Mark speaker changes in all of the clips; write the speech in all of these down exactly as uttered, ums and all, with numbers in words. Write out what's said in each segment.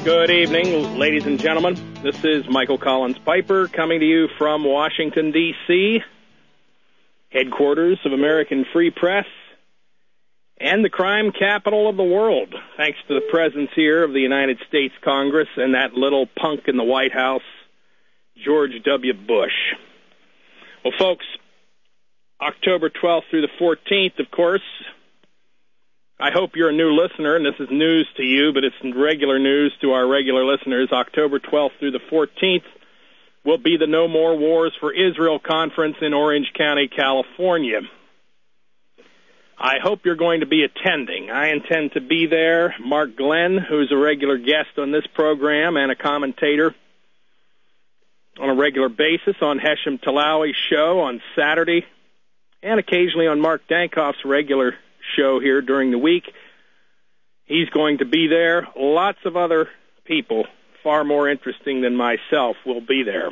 Speaker 1: Good evening, ladies and gentlemen. This is Michael Collins Piper coming to you from Washington, D C, headquarters of American Free Press and the crime capital of the world, thanks to the presence here of the United States Congress and that little punk in the White House, George W. Bush. Well, folks, October twelfth through the fourteenth, of course, I hope you're a new listener, and this is news to you, but it's regular news to our regular listeners. October twelfth through the fourteenth will be the No More Wars for Israel conference in Orange County, California. I hope you're going to be attending. I intend to be there. Mark Glenn, who's a regular guest on this program and a commentator on a regular basis on Heshem Talawi's show on Saturday, and occasionally on Mark Dankoff's regular show here during the week. He's going to be there. Lots of other people, far more interesting than myself, will be there.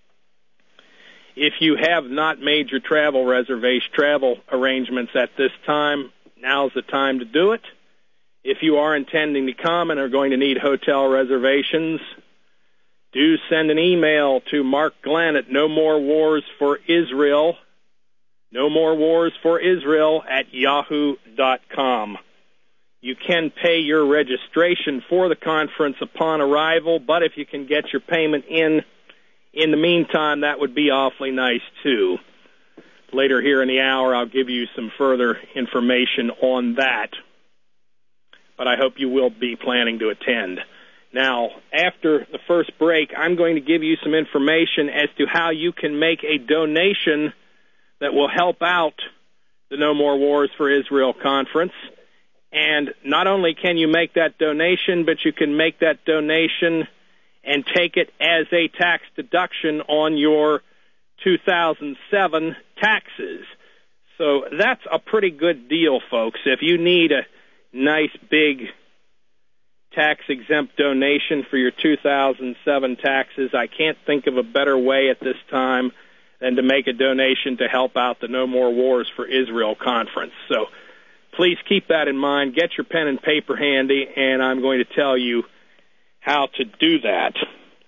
Speaker 1: If you have not made your travel reservation, travel arrangements at this time, now's the time to do it. If you are intending to come and are going to need hotel reservations, do send an email to Mark Glenn at No More Wars for Israel, No More Wars for Israel at yahoo dot com. You can pay your registration for the conference upon arrival, but if you can get your payment in in the meantime, that would be awfully nice too. Later here in the hour, I'll give you some further information on that, but I hope you will be planning to attend. Now, after the first break, I'm going to give you some information as to how you can make a donation that will help out the No More Wars for Israel conference. And not only can you make that donation, but you can make that donation and take it as a tax deduction on your two thousand seven taxes. So that's a pretty good deal, folks. If you need a nice big tax-exempt donation for your two thousand seven taxes, I can't think of a better way at this time than to make a donation to help out the No More Wars for Israel conference. So please keep that in mind. Get your pen and paper handy, and I'm going to tell you how to do that.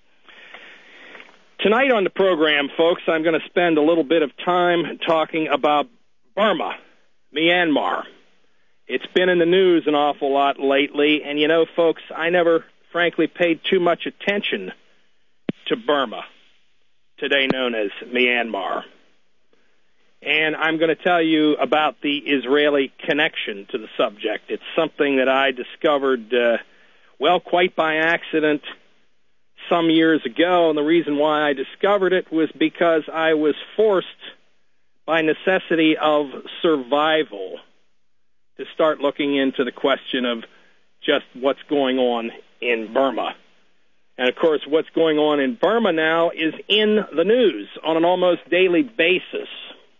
Speaker 1: Tonight on the program, folks, I'm going to spend a little bit of time talking about Burma, Myanmar. It's been in the news an awful lot lately, and you know, folks, I never, frankly, paid too much attention to Burma, today known as Myanmar. And I'm going to tell you about the Israeli connection to the subject. It's something that I discovered, uh, well, quite by accident some years ago, and the reason why I discovered it was because I was forced, by necessity of survival, to start looking into the question of just what's going on in Burma. And, of course, what's going on in Burma now is in the news on an almost daily basis.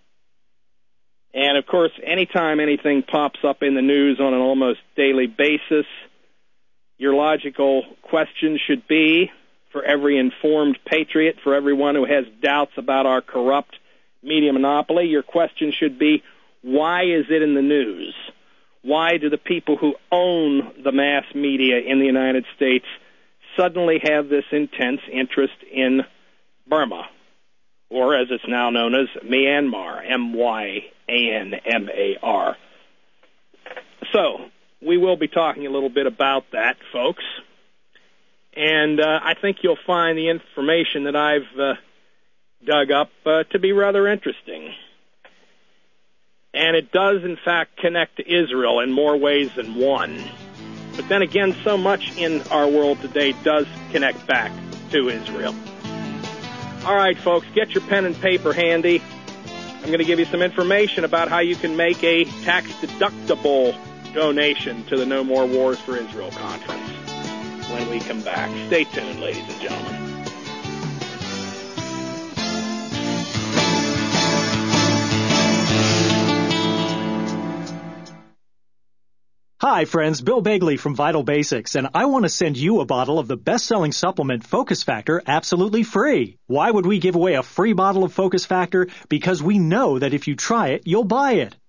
Speaker 1: And, of course, anytime anything pops up in the news on an almost daily basis, your logical question should be, for every informed patriot, for everyone who has doubts about our corrupt media monopoly, your question should be, why is it in the news? Why do the people who own the mass media in the United States suddenly have this intense interest in Burma, or as it's now known as Myanmar, M Y A N M A R? So, we will be talking a little bit about that, folks. And uh, I think you'll find the information that I've uh, dug up uh, to be rather interesting. And it does, in fact, connect to Israel in more ways than one. But then again, so much in our world today does connect back to Israel. All right, folks, get your pen and paper handy. I'm going to give you some information about how you can make a tax-deductible donation to the No More Wars for Israel conference when we come back. Stay tuned, ladies and gentlemen.
Speaker 2: Hi, friends. Bill Bagley from Vital Basics, and I want to send you a bottle of the best-selling supplement Focus Factor absolutely free. Why would we give away a free bottle of Focus Factor? Because we know that if you try it, you'll buy it.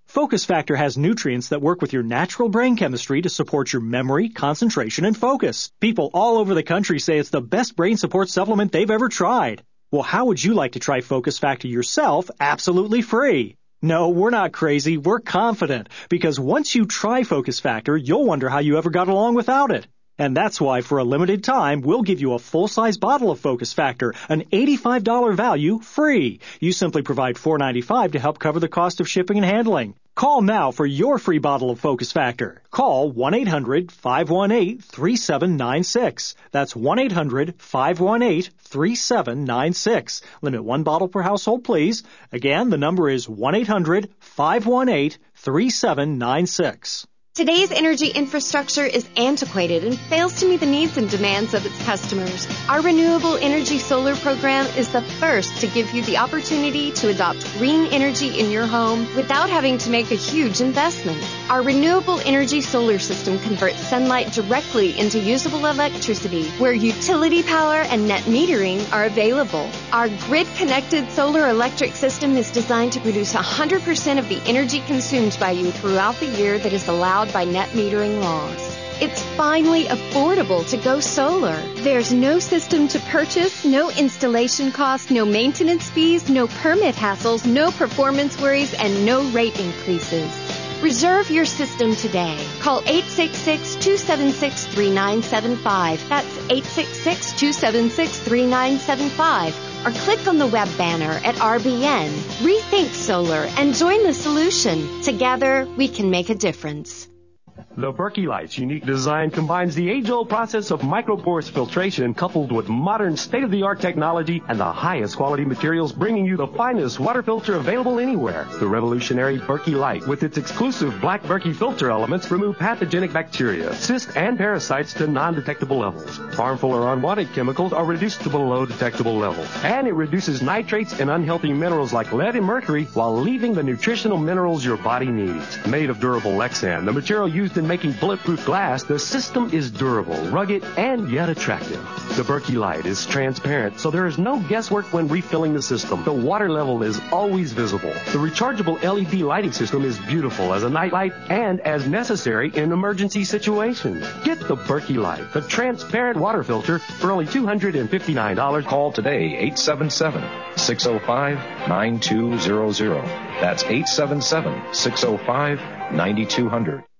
Speaker 2: Focus Factor has nutrients that work with your natural brain chemistry to support your memory, concentration, and focus. People all over the country say it's the best brain support supplement they've ever tried. Well, how would you like to try Focus Factor yourself absolutely free? No, we're not crazy. We're confident. Because once you try Focus Factor, you'll wonder how you ever got along without it. And that's why, for a limited time, we'll give you a full-size bottle of Focus Factor, an eighty-five dollars value, free. You simply provide four dollars and ninety-five cents to help cover the cost of shipping and handling. Call now for your free bottle of Focus Factor. Call one eight hundred five one eight three seven nine six. That's one eight hundred five one eight three seven nine six. Limit one bottle per household, please. Again, the number is one eight hundred five one eight three seven nine six.
Speaker 3: Today's energy infrastructure is antiquated and fails to meet the needs and demands of its customers. Our Renewable Energy Solar Program is the first to give you the opportunity to adopt green energy in your home without having to make a huge investment. Our Renewable Energy Solar System converts sunlight directly into usable electricity where utility power and net metering are available. Our grid-connected solar electric system is designed to produce one hundred percent of the energy consumed by you throughout the year that is allowed by net metering laws. It's finally affordable to go solar. There's no system to purchase, no installation costs, no maintenance fees, no permit hassles, no performance worries, and no rate increases. Reserve your system today. Call eight six six, two seven six, three nine seven five. That's eight six six, two seven six, three nine seven five. Or click on the web banner at R B N. Rethink solar and join the solution. Together, we can make a difference.
Speaker 4: The Berkey Light's unique design combines the age-old process of microporous filtration coupled with modern state-of-the-art technology and the highest quality materials, bringing you the finest water filter available anywhere. The revolutionary Berkey Light, with its exclusive black Berkey filter elements, remove pathogenic bacteria, cysts, and parasites to non-detectable levels. Harmful or unwanted chemicals are reduced to below detectable levels. And it reduces nitrates and unhealthy minerals like lead and mercury while leaving the nutritional minerals your body needs. Made of durable Lexan, the material used in making bulletproof glass, the system is durable, rugged, and yet attractive. The Berkey Light is transparent, so there is no guesswork when refilling the system. The water level is always visible. The rechargeable L E D lighting system is beautiful as a nightlight and as necessary in emergency situations. Get the Berkey Light, the transparent water filter, for only two hundred fifty-nine dollars.
Speaker 5: Call today, eight seven seven, six oh five, nine two zero zero. That's eight seven seven, six oh five, nine two zero zero.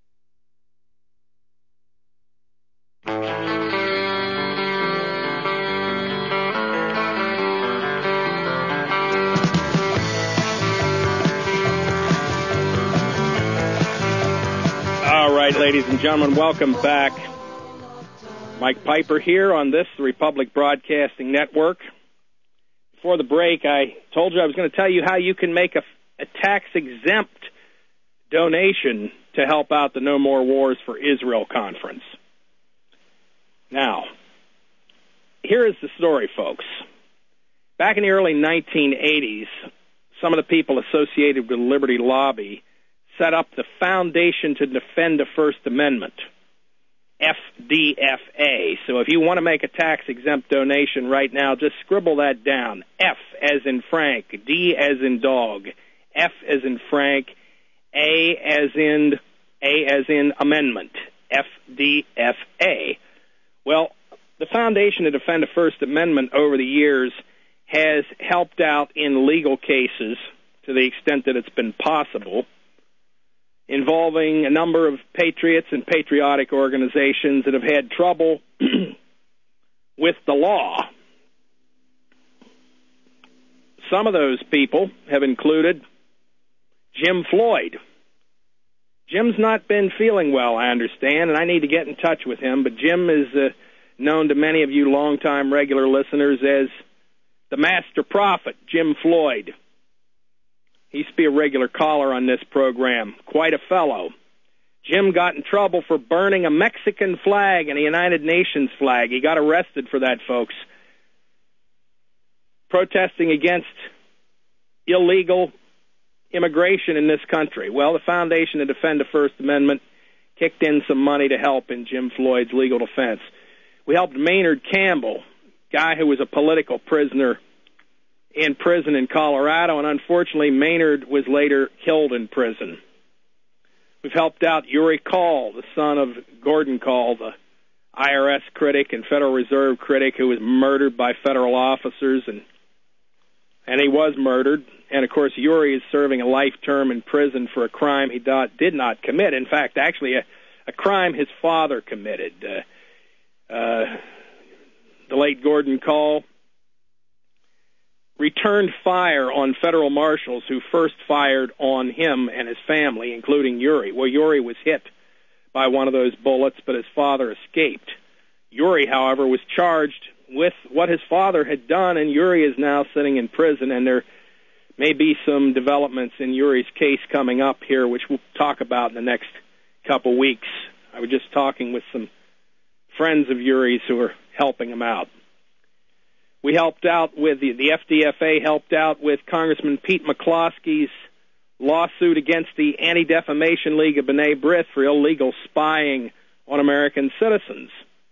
Speaker 1: All right, ladies and gentlemen, welcome back. Mike Piper here on this, the Republic Broadcasting Network. Before the break, I told you I was going to tell you how you can make a, a tax-exempt donation to help out the No More Wars for Israel conference. Now, here is the story, folks. Back in the early nineteen eighties, some of the people associated with the Liberty Lobby set up the Foundation to Defend the First Amendment, F D F A. So if you want to make a tax-exempt donation right now, just scribble that down. F as in Frank, D as in dog, F as in Frank, A as in A as in amendment, F D F A. Well, the Foundation to Defend the First Amendment over the years has helped out in legal cases to the extent that it's been possible, involving a number of patriots and patriotic organizations that have had trouble with the law. Some of those people have included Jim Floyd. Jim's not been feeling well, I understand, and I need to get in touch with him, but Jim is uh, known to many of you longtime regular listeners as the master prophet, Jim Floyd. He used to be a regular caller on this program, quite a fellow. Jim got in trouble for burning a Mexican flag and a United Nations flag. He got arrested for that, folks. Protesting against illegal immigration in this country. Well, the Foundation to Defend the First Amendment kicked in some money to help in Jim Floyd's legal defense. We helped Maynard Campbell, guy who was a political prisoner in prison in Colorado, and unfortunately Maynard was later killed in prison. We've helped out Uri Call, the son of Gordon Call, the I R S critic and Federal Reserve critic who was murdered by federal officers, and and he was murdered. And, of course, Uri is serving a life term in prison for a crime he dot, did not commit. In fact, actually, a, a crime his father committed. Uh, uh, the late Gordon Call returned fire on federal marshals who first fired on him and his family, including Uri. Well, Uri was hit by one of those bullets, but his father escaped. Uri, however, was charged with what his father had done, and Uri is now sitting in prison, and there may be some developments in Uri's case coming up here, which we'll talk about in the next couple weeks. I was just talking with some friends of Uri's who are helping him out. We helped out with, the, the F D F A helped out with Congressman Pete McCloskey's lawsuit against the Anti-Defamation League of B'nai B'rith for illegal spying on American citizens.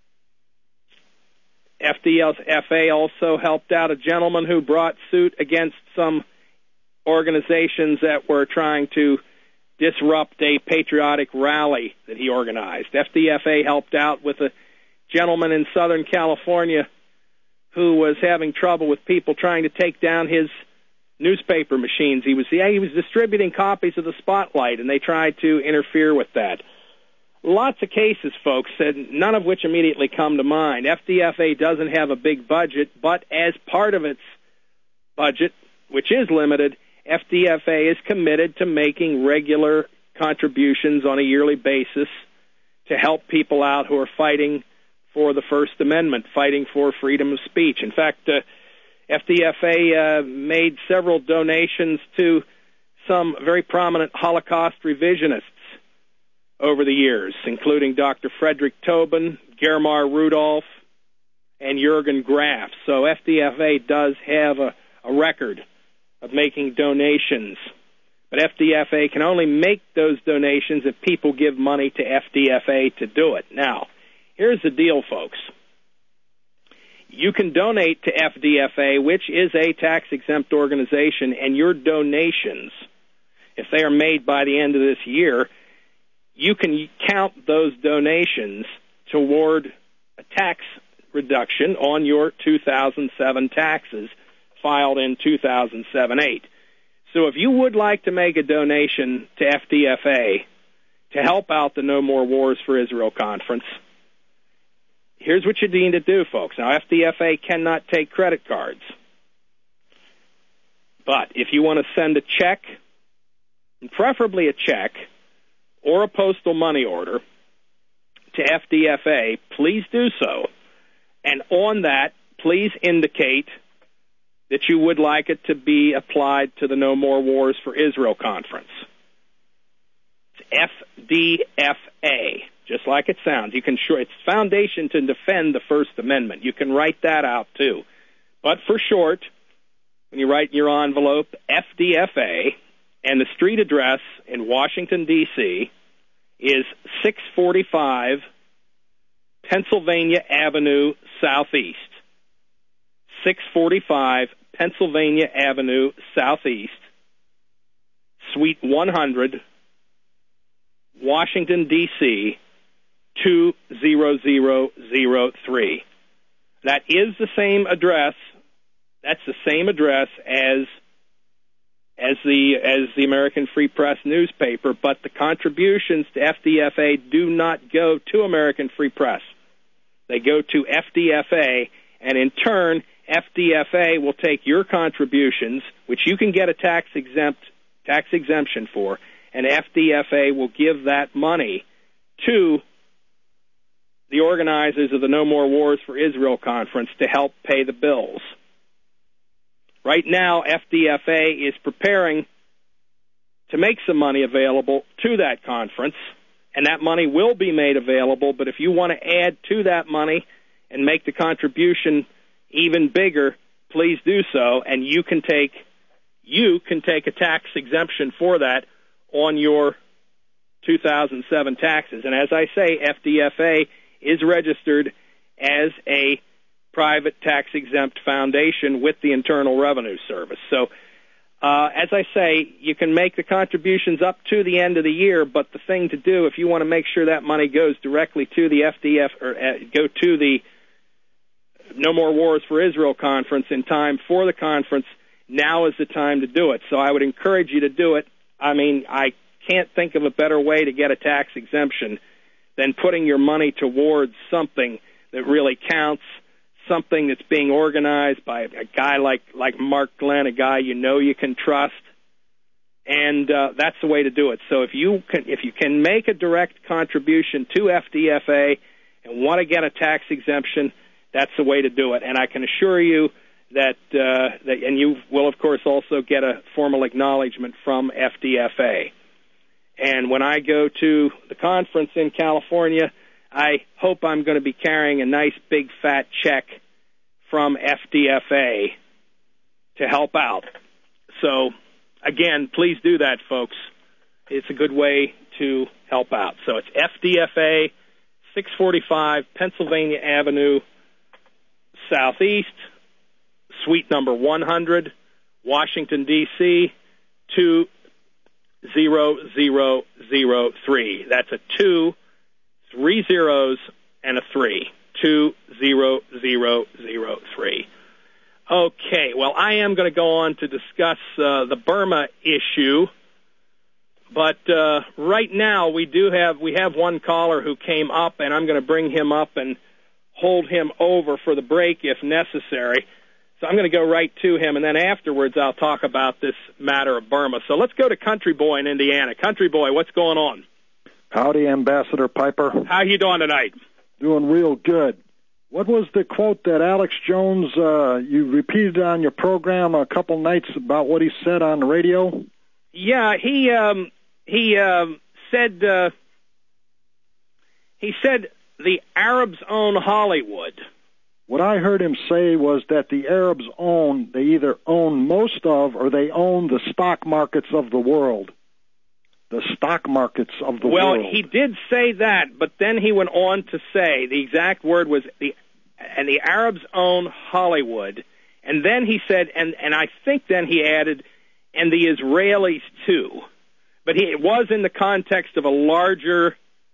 Speaker 1: F D F A also helped out a gentleman who brought suit against some organizations that were trying to disrupt a patriotic rally that he organized. F D F A helped out with a gentleman in Southern California who was having trouble with people trying to take down his newspaper machines. He was yeah, he was distributing copies of the Spotlight, and they tried to interfere with that. Lots of cases, folks, none of which immediately come to mind. F D F A doesn't have a big budget, but as part of its budget, which is limited, F D F A is committed to making regular contributions on a yearly basis to help people out who are fighting for the First Amendment, fighting for freedom of speech. In fact, uh, F D F A uh, made several donations to some very prominent Holocaust revisionists over the years, including Doctor Frederick Tobin, Germar Rudolph, and Jürgen Graf. So F D F A does have a, a record of making donations. But F D F A can only make those donations if people give money to F D F A to do it. Now, here's the deal, folks. You can donate to F D F A, which is a tax-exempt organization, and your donations, if they are made by the end of this year, you can count those donations toward a tax reduction on your two thousand seven taxes filed in two thousand seven eight. So if you would like to make a donation to F D F A to help out the No More Wars for Israel conference, here's what you need to do, folks. Now, F D F A cannot take credit cards. But if you want to send a check, and preferably a check, or a postal money order to F D F A, please do so. And on that, please indicate that you would like it to be applied to the No More Wars for Israel conference. It's F D F A, just like it sounds. You can sure it's Foundation to Defend the First Amendment. You can write that out too. But for short, when you write in your envelope F D F A, and the street address in Washington, D C is six forty-five Pennsylvania Avenue Southeast. six forty-five Pennsylvania Avenue Southeast, Suite one hundred, Washington, D C two zero zero zero three. That is the same address. That's the same address as as the as the American Free Press newspaper, but the contributions to F D F A do not go to American Free Press. They go to F D F A, and in turn, F D F A will take your contributions, which you can get a tax exempt tax exemption for, and F D F A will give that money to the organizers of the No More Wars for Israel conference to help pay the bills. Right now, F D F A is preparing to make some money available to that conference, and that money will be made available, but if you want to add to that money and make the contribution even bigger, please do so, and you can take you can take a tax exemption for that on your two thousand seven taxes. And as I say, F D F A is registered as a private tax-exempt foundation with the Internal Revenue Service. So Uh, as I say, you can make the contributions up to the end of the year, but the thing to do, if you want to make sure that money goes directly to the F D F, or uh, go to the No More Wars for Israel conference in time for the conference, now is the time to do it. So I would encourage you to do it. I mean, I can't think of a better way to get a tax exemption than putting your money towards something that really counts, something that's being organized by a guy like, like Mark Glenn, a guy you know you can trust, and uh, that's the way to do it. So if you can, if you can make a direct contribution to F D F A and want to get a tax exemption, that's the way to do it. And I can assure you that, uh, that, and you will, of course, also get a formal acknowledgement from F D F A. And when I go to the conference in California, I hope I'm going to be carrying a nice big fat check from F D F A to help out. So, again, please do that, folks. It's a good way to help out. So it's F D F A, six forty-five Pennsylvania Avenue, Southeast, suite number one hundred, Washington, D C, two zero zero zero three. That's a two, three zeros, and a three. two zero zero zero three. Okay, well, I am going to go on to discuss uh, the Burma issue, but uh, right now we do have we have one caller who came up, and I'm going to bring him up and hold him over for the break if necessary. So I'm going to go right to him, and then afterwards I'll talk about this matter of Burma. So let's go to Country Boy in Indiana. Country Boy, what's going on?
Speaker 6: Howdy, Ambassador Piper.
Speaker 1: How you doing tonight?
Speaker 6: Doing real good. What was the quote that Alex Jones, uh, you repeated on your program a couple nights about what he said on the radio?
Speaker 1: Yeah, he um, he um, said uh, he said the Arabs own Hollywood.
Speaker 6: What I heard him say was that the Arabs own, they either own most of or they own the stock markets of the world. The stock markets of the
Speaker 1: well,
Speaker 6: world.
Speaker 1: Well, he did say that, but then he went on to say, the exact word was, the and the Arabs own Hollywood. And then he said, and, and I think then he added, and the Israelis too. But he, it was in the context of a larger,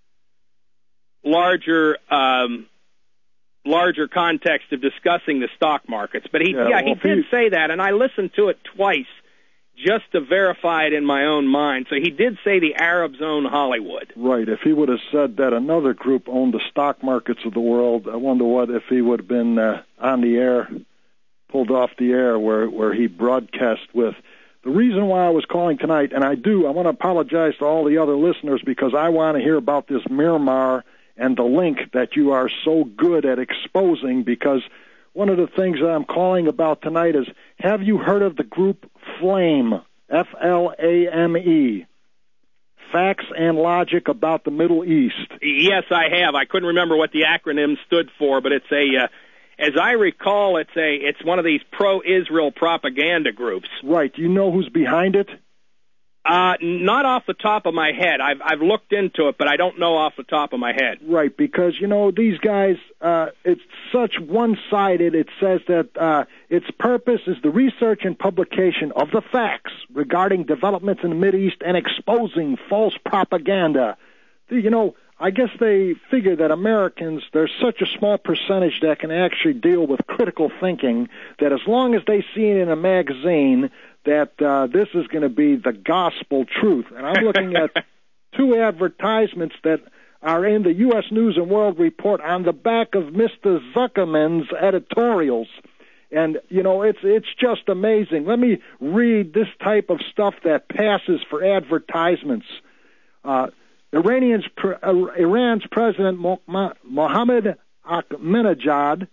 Speaker 1: larger, um, larger context of discussing the stock markets. But he, yeah, yeah well, he did he, say that, and I listened to it twice just to verify it in my own mind. So he did say the Arabs own Hollywood.
Speaker 6: Right. If he would have said that another group owned the stock markets of the world, I wonder what if he would have been uh, on the air, pulled off the air where, where he broadcast with. The reason why I was calling tonight, and I do, I want to apologize to all the other listeners because I want to hear about this Myanmar and the link that you are so good at exposing, because one of the things that I'm calling about tonight is, have you heard of the group FLAME, F L A M E, Facts and Logic About the Middle East?
Speaker 1: Yes, I have. I couldn't remember what the acronym stood for, but it's a, uh, as I recall, it's a, it's one of these pro-Israel propaganda groups.
Speaker 6: Right. Do you know who's behind it?
Speaker 1: Uh, not off the top of my head. I've I've looked into it, but I don't know off the top of my head.
Speaker 6: Right, because, you know, these guys, uh, it's such one-sided. It says that uh, its purpose is the research and publication of the facts regarding developments in the Mideast and exposing false propaganda. You know, I guess they figure that Americans, there's such a small percentage that can actually deal with critical thinking that as long as they see it in a magazine, that uh, this is going to be the gospel truth. And I'm looking at two advertisements that are in the U S News and World Report on the back of Mister Zuckerman's editorials. And, you know, it's it's just amazing. Let me read this type of stuff that passes for advertisements. Uh, Iranians, uh, Iran's President Mohammed Ahmadinejad,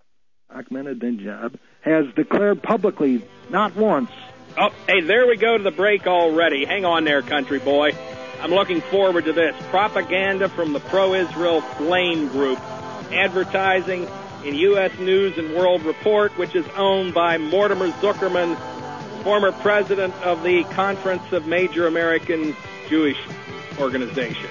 Speaker 6: Ahmadinejad has declared publicly, not once.
Speaker 1: Oh, hey, there we go to the break already. Hang on there, country boy. I'm looking forward to this. Propaganda from the pro-Israel Flame Group. Advertising in U S News and World Report, which is owned by Mortimer Zuckerman, former president of the Conference of Major American Jewish Organizations.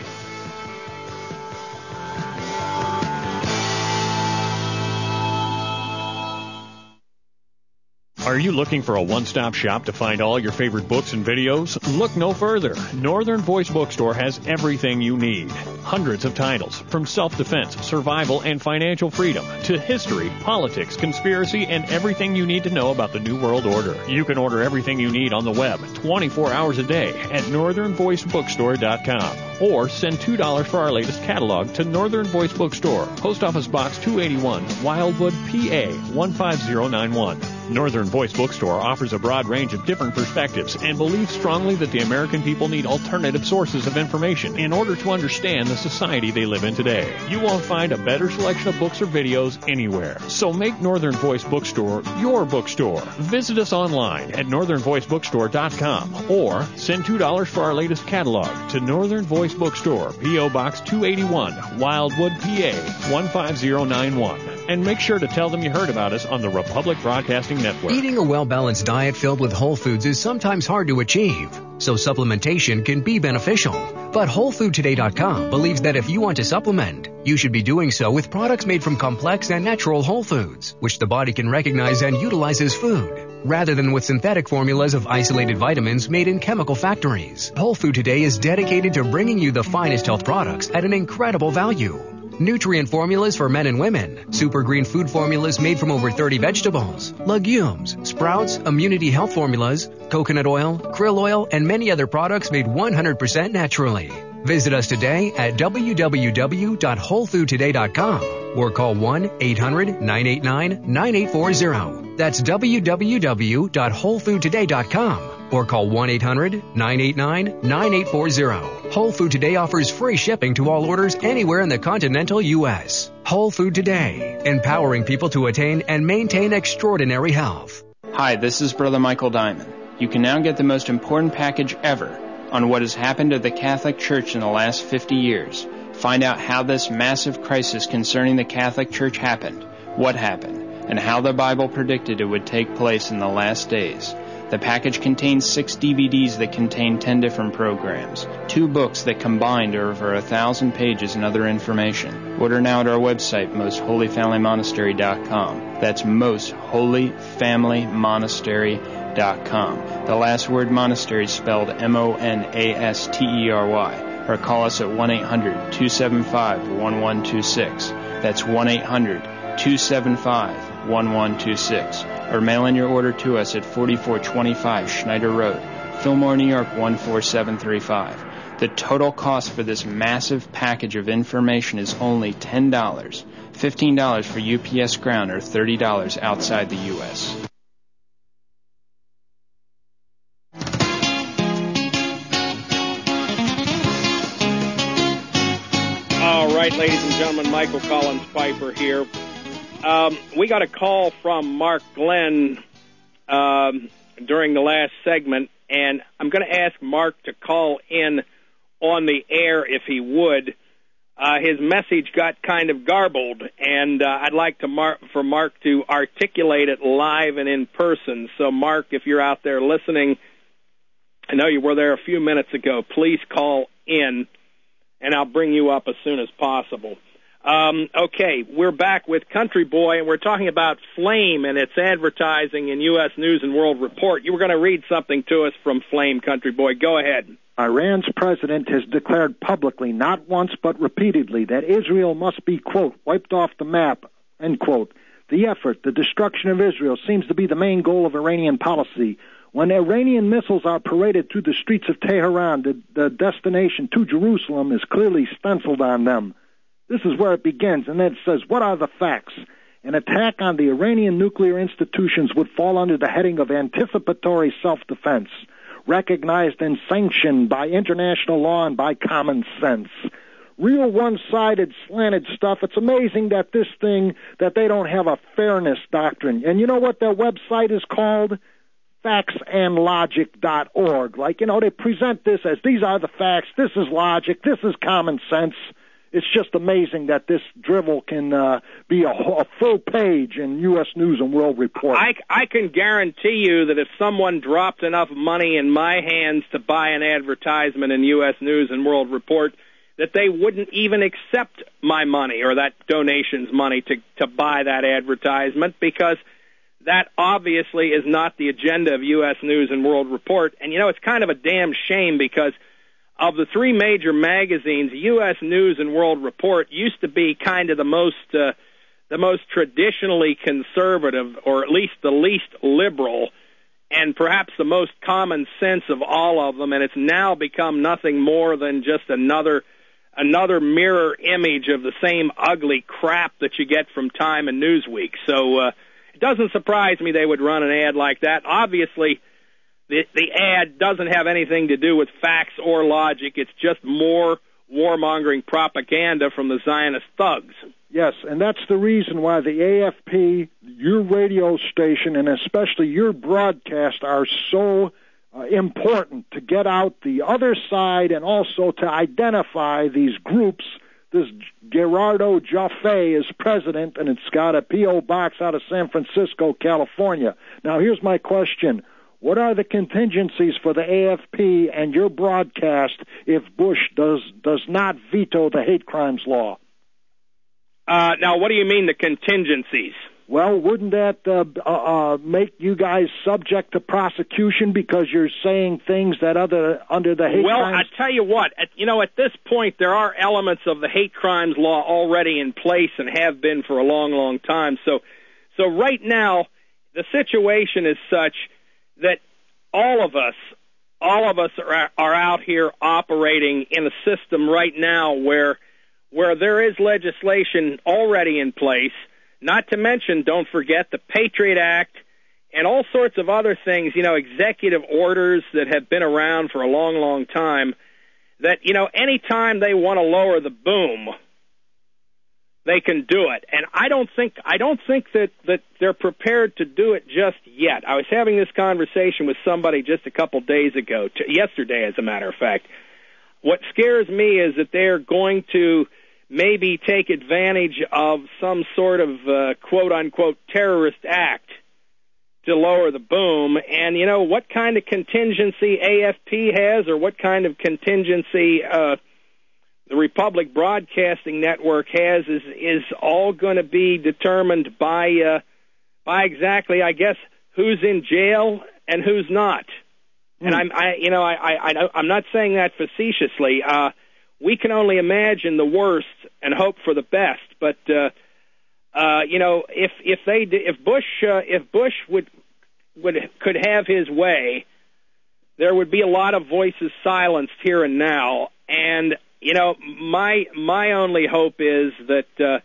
Speaker 7: Are you looking for a one-stop shop to find all your favorite books and videos? Look no further. Northern Voice Bookstore has everything you need. Hundreds of titles, from self-defense, survival, and financial freedom, to history, politics, conspiracy, and everything you need to know about the New World Order. You can order everything you need on the web twenty-four hours a day at northern voice bookstore dot com. Or send two dollars for our latest catalog to Northern Voice Bookstore, Post Office Box two eighty-one, Wildwood, P A one five zero nine one. Northern Voice Bookstore offers a broad range of different perspectives and believes strongly that the American people need alternative sources of information in order to understand the society they live in today. You won't find a better selection of books or videos anywhere. So make Northern Voice Bookstore your bookstore. Visit us online at northern voice bookstore dot com or send two dollars for our latest catalog to Northern Voice Bookstore, P O Box two eighty-one, Wildwood, P A one five zero nine one. And make sure to tell them you heard about us on the Republic Broadcasting Network.
Speaker 8: Eating a well-balanced diet filled with whole foods is sometimes hard to achieve, so supplementation can be beneficial. But whole food today dot com believes that if you want to supplement, you should be doing so with products made from complex and natural whole foods, which the body can recognize and utilize as food, rather than with synthetic formulas of isolated vitamins made in chemical factories. Whole Food Today is dedicated to bringing you the finest health products at an incredible value. Nutrient formulas for men and women, super green food formulas made from over thirty vegetables, legumes, sprouts, immunity health formulas, coconut oil, krill oil, and many other products made one hundred percent naturally. Visit us today at w w w dot whole food today dot com or call one eight hundred nine eight nine nine eight four zero. That's w w w dot whole food today dot com or call one eight hundred nine eight nine nine eight four zero. Whole Food Today offers free shipping to all orders anywhere in the continental U S. Whole Food Today, empowering people to attain and maintain extraordinary health.
Speaker 9: Hi, this is Brother Michael Diamond. You can now get the most important package ever on what has happened to the Catholic Church in the last fifty years. Find out how this massive crisis concerning the Catholic Church happened, what happened, and how the Bible predicted it would take place in the last days. The package contains six D V Ds that contain ten different programs, two books that combined are over a thousand pages and other information. Order now at our website, most holy family monastery dot com. That's most holy family monastery dot com. The last word monastery is spelled M O N A S T E R Y. Or call us at one eight hundred two seven five one one two six. That's one eight hundred two seven five one one two six. Or mail in your order to us at forty-four twenty-five Schneider Road, Fillmore, New York one four seven three five. The total cost for this massive package of information is only ten dollars, fifteen dollars for U P S ground, or thirty dollars outside the U S
Speaker 1: All right, ladies and gentlemen, Michael Collins Piper here. Um, we got a call from Mark Glenn um, during the last segment, and I'm going to ask Mark to call in on the air if he would. Uh, his message got kind of garbled, and uh, I'd like to mar- for Mark to articulate it live and in person. So, Mark, if you're out there listening, I know you were there a few minutes ago. Please call in, and I'll bring you up as soon as possible. Um, okay, we're back with Country Boy, and we're talking about Flame and its advertising in U S News and World Report. You were going to read something to us from Flame, Country Boy. Go ahead.
Speaker 6: Iran's president has declared publicly, not once but repeatedly, that Israel must be, quote, wiped off the map, end quote. The effort, the destruction of Israel, seems to be the main goal of Iranian policy. When Iranian missiles are paraded through the streets of Tehran, the, the destination to Jerusalem is clearly stenciled on them. This is where it begins, and then it says, what are the facts? An attack on the Iranian nuclear institutions would fall under the heading of anticipatory self-defense, recognized and sanctioned by international law and by common sense. Real one-sided, slanted stuff. It's amazing that this thing, that they don't have a fairness doctrine. And you know what their website is called? facts and logic dot org. Like, you know, they present this as, these are the facts, this is logic, this is common sense. It's just amazing that this drivel can uh, be a, a full page in U S News and World Report.
Speaker 1: I, I can guarantee you that if someone dropped enough money in my hands to buy an advertisement in U S News and World Report, that they wouldn't even accept my money or that donation's money to, to buy that advertisement, because that obviously is not the agenda of U S News and World Report. And, you know, it's kind of a damn shame because of the three major magazines, U S News and World Report used to be kind of the most uh, the most traditionally conservative, or at least the least liberal, and perhaps the most common sense of all of them, and it's now become nothing more than just another another mirror image of the same ugly crap that you get from Time and Newsweek. So uh, it doesn't surprise me they would run an ad like that. Obviously, the, the ad doesn't have anything to do with facts or logic. It's just more warmongering propaganda from the Zionist thugs.
Speaker 6: Yes, and that's the reason why the A F P, your radio station, and especially your broadcast are so uh, important to get out the other side and also to identify these groups. This Gerardo Jaffe is president, and it's got a P O box out of San Francisco, California. Now, here's my question. What are the contingencies for the A F P and your broadcast if Bush does does not veto the hate crimes law?
Speaker 1: Uh, now, what do you mean the contingencies?
Speaker 6: Well, wouldn't that uh, uh, make you guys subject to prosecution because you're saying things that other under the hate
Speaker 1: well,
Speaker 6: crimes?
Speaker 1: Well, I tell you what, at, you know, at this point, there are elements of the hate crimes law already in place and have been for a long, long time. So, so right now, the situation is such that all of us, all of us are, are out here operating in a system right now where where there is legislation already in place, not to mention, don't forget, the Patriot Act and all sorts of other things, you know, executive orders that have been around for a long, long time, that, you know, any time they want to lower the boom, they can do it. And I don't think I don't think that, that they're prepared to do it just yet. I was having this conversation with somebody just a couple days ago, t- yesterday, as a matter of fact. What scares me is that they're going to maybe take advantage of some sort of uh, quote-unquote terrorist act to lower the boom. And, you know, what kind of contingency A F P has or what kind of contingency uh, the Republic Broadcasting Network has is is all going to be determined by, uh, by exactly, I guess, who's in jail and who's not. Mm. And I'm, I, you know, I, I, I'm not saying that facetiously. Uh, We can only imagine the worst and hope for the best. But uh, uh, you know, if if they if Bush uh, if Bush would would could have his way, there would be a lot of voices silenced here and now. And you know, my my only hope is that uh,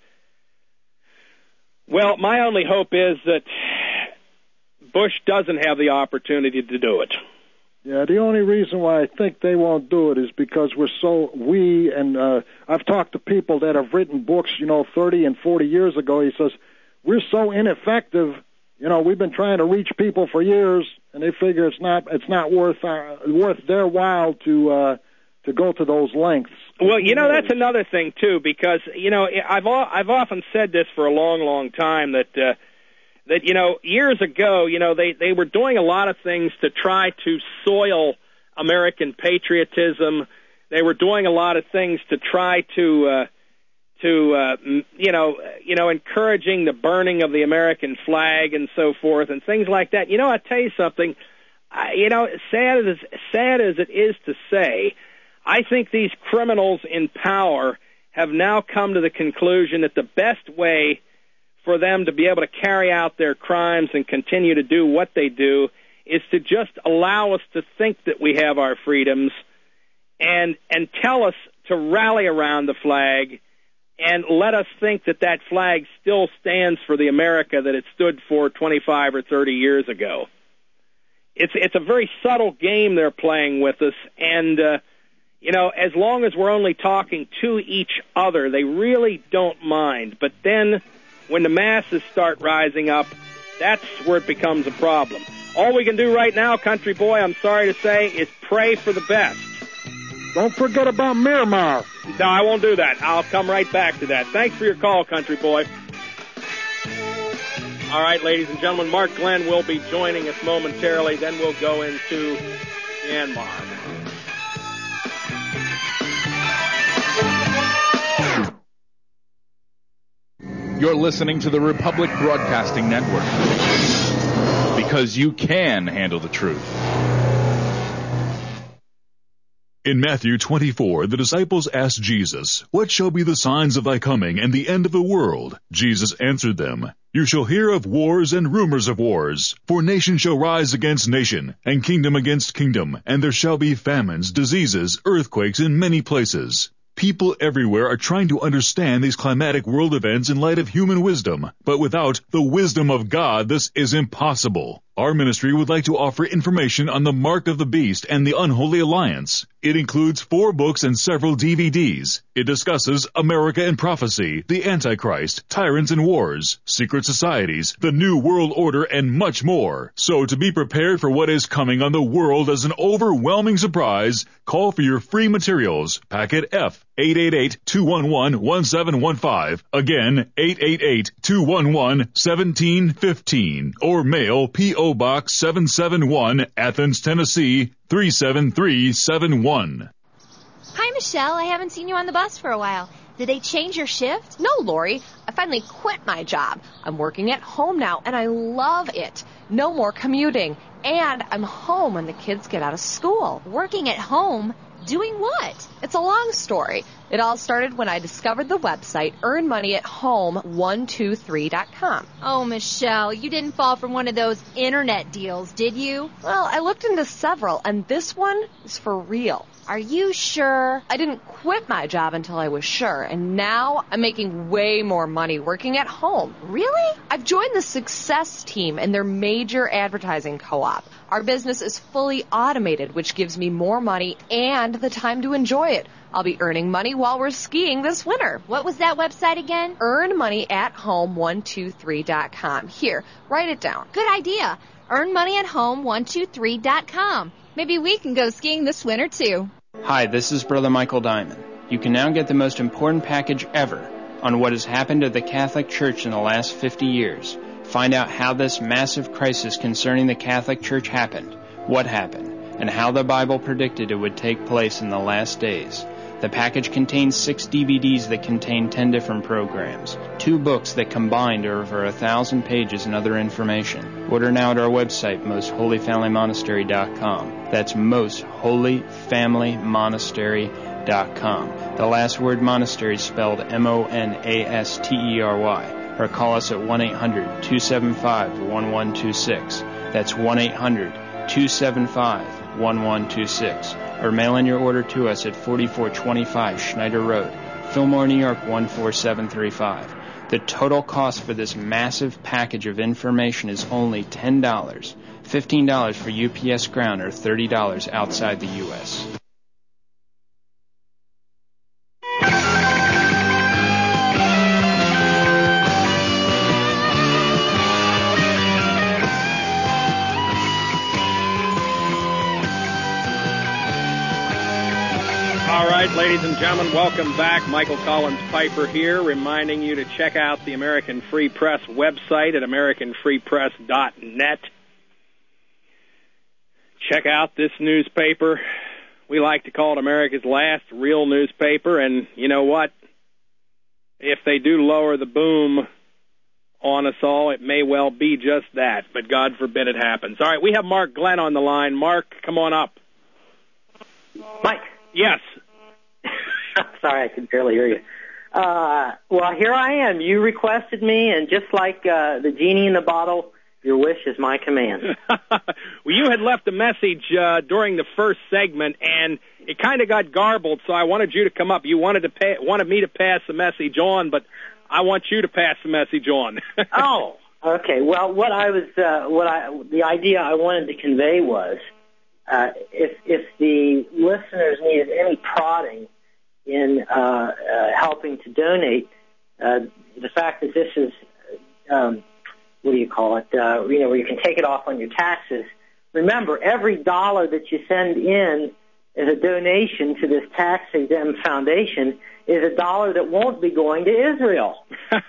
Speaker 1: well, my only hope is that Bush doesn't have the opportunity to do it.
Speaker 6: Yeah, the only reason why I think they won't do it is because we're so, we, and uh, I've talked to people that have written books, you know, thirty and forty years ago. He says, we're so ineffective, you know, we've been trying to reach people for years, and they figure it's not it's not worth uh, worth their while to uh, to go to those lengths.
Speaker 1: Well, you know, that's another thing, too, because, you know, I've I've often said this for a long, long time, that uh, that, you know, years ago, you know, they, they were doing a lot of things to try to soil American patriotism. They were doing a lot of things to try to, uh, to uh, you know, you know, encouraging the burning of the American flag and so forth and things like that. You know, I'll tell you something. I, you know, sad as sad as it is to say, I think these criminals in power have now come to the conclusion that the best way for them to be able to carry out their crimes and continue to do what they do is to just allow us to think that we have our freedoms and and tell us to rally around the flag and let us think that that flag still stands for the America that it stood for twenty-five or thirty years ago. It's it's a very subtle game they're playing with us, and uh, you know, as long as we're only talking to each other, they really don't mind. But then when the masses start rising up, that's where it becomes a problem. All we can do right now, country boy, I'm sorry to say, is pray for the best.
Speaker 6: Don't forget about Miramar.
Speaker 1: No, I won't do that. I'll come right back to that. Thanks for your call, country boy. All right, ladies and gentlemen, Mark Glenn will be joining us momentarily. Then we'll go into Myanmar.
Speaker 10: You're listening to the Republic Broadcasting Network. because you can handle the truth.
Speaker 11: In Matthew twenty-four, the disciples asked Jesus, "What shall be the signs of thy coming and the end of the world?" Jesus answered them, "You shall hear of wars and rumors of wars. For nation shall rise against nation, and kingdom against kingdom, and there shall be famines, diseases, earthquakes in many places." People everywhere are trying to understand these climatic world events in light of human wisdom, but without the wisdom of God, this is impossible. Our ministry would like to offer information on the Mark of the Beast and the Unholy Alliance. It includes four books and several D V Ds. It discusses America and Prophecy, the Antichrist, Tyrants and Wars, Secret Societies, the New World Order, and much more. So to be prepared for what is coming on the world as an overwhelming surprise, call for your free materials. Packet F, eight eight eight, two one one, one seven one five. Again, eight eight eight, two one one, one seven one five. Or mail P O Box seven seven one, Athens, Tennessee, three seven three seven one.
Speaker 12: Hi, Michelle. I haven't seen you on the bus for a while. Did they change your shift?
Speaker 13: No, Lori. I finally quit my job. I'm working at home now, and I love it. No more commuting. And I'm home when the kids get out of school.
Speaker 12: Working at home? Doing what?
Speaker 13: It's a long story. It all started when I discovered the website earn money at home one two three dot com.
Speaker 12: Oh, Michelle, you didn't fall for one of those internet deals, did you?
Speaker 13: Well, I looked into several, and this one is for real.
Speaker 12: Are you sure?
Speaker 13: I didn't quit my job until I was sure, and now I'm making way more money working at home.
Speaker 12: Really?
Speaker 13: I've joined the Success Team and their major advertising co-op. Our business is fully automated, which gives me more money and the time to enjoy it. I'll be earning money while we're skiing this winter.
Speaker 12: What was that website again?
Speaker 13: earn money at home one two three dot com. Here, write it down.
Speaker 12: Good idea. earn money at home one two three dot com. Maybe we can go skiing this winter, too.
Speaker 9: Hi, this is Brother Michael Diamond. You can now get the most important package ever on what has happened to the Catholic Church in the last fifty years. Find out how this massive crisis concerning the Catholic Church happened, what happened, and how the Bible predicted it would take place in the last days. The package contains six D V Ds that contain ten different programs, two books that combined are over a thousand pages and other information. Order now at our website, most holy family monastery dot com. That's most holy family monastery dot com. The last word monastery is spelled M O N A S T E R Y. Or call us at one eight hundred, two seven five, one one two six. That's one eight hundred, two seven five, one one two six. Or mail in your order to us at forty-four twenty-five Schneider Road, Fillmore, New York one four seven three five. The total cost for this massive package of information is only ten dollars, fifteen dollars for U P S ground, or thirty dollars outside the U S
Speaker 1: All right, ladies and gentlemen, welcome back. Michael Collins Piper here, reminding you to check out the American Free Press website at american free press dot net. Check out this newspaper. We like to call it America's last real newspaper, and you know what? If they do lower the boom on us all, it may well be just that, but God forbid it happens. All right, we have Mark Glenn on the line. Mark, come on up.
Speaker 14: Mike.
Speaker 1: Yes.
Speaker 14: Sorry, I could barely hear you. Uh, well, here I am. You requested me, and just like uh, the genie in the bottle, your wish is my command.
Speaker 1: Well, you had left a message uh, during the first segment, and it kind of got garbled, so I wanted you to come up. You wanted to pay, wanted me to pass the message on, but I want you to pass the message on.
Speaker 14: Oh, okay. Well, what I was, uh, what I, the idea I wanted to convey was, uh, if if the listeners needed any prodding in uh, uh, helping to donate, uh, the fact that this is, um, what do you call it, uh, you know, where you can take it off on your taxes. Remember, every dollar that you send in as a donation to this tax-exempt foundation is a dollar that won't be going to Israel.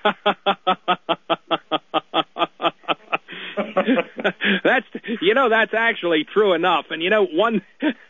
Speaker 1: That's, you know, that's actually true enough. And, you know, one...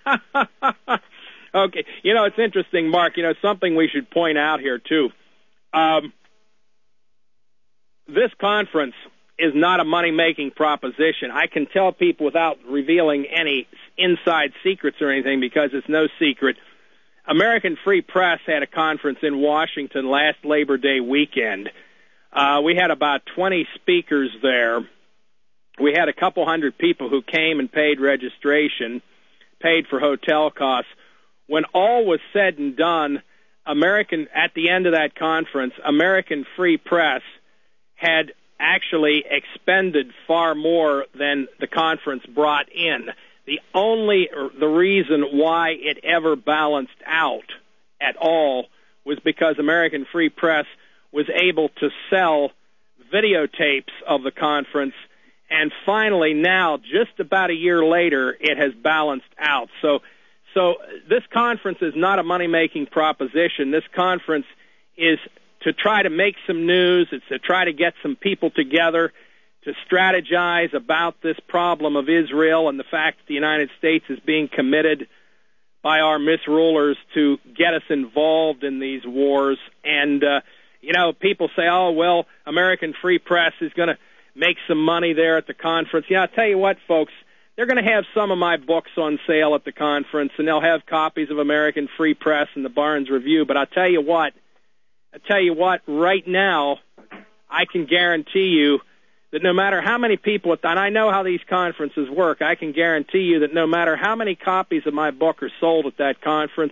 Speaker 1: Okay, you know, it's interesting, Mark, you know, something we should point out here, too. Um, this conference is not a money-making proposition. I can tell people without revealing any inside secrets or anything because it's no secret. American Free Press had a conference in Washington last Labor Day weekend. Uh, we had about twenty speakers there. We had a couple hundred people who came and paid registration, paid for hotel costs. When all was said and done, American at the end of that conference, American Free Press had actually expended far more than the conference brought in. The only the reason why it ever balanced out at all was because American Free Press was able to sell videotapes of the conference, and finally now, just about a year later, it has balanced out. So, so this conference is not a money-making proposition. This conference is to try to make some news. It's to try to get some people together to strategize about this problem of Israel and the fact that the United States is being committed by our misrulers to get us involved in these wars. And, uh, you know, people say, oh, well, American Free Press is going to make some money there at the conference. Yeah, I'll tell you what, folks, they're going to have some of my books on sale at the conference, and they'll have copies of American Free Press and the Barnes Review. But I'll tell you what, I tell you what, right now, I can guarantee you that no matter how many people, and I know how these conferences work, I can guarantee you that no matter how many copies of my book are sold at that conference,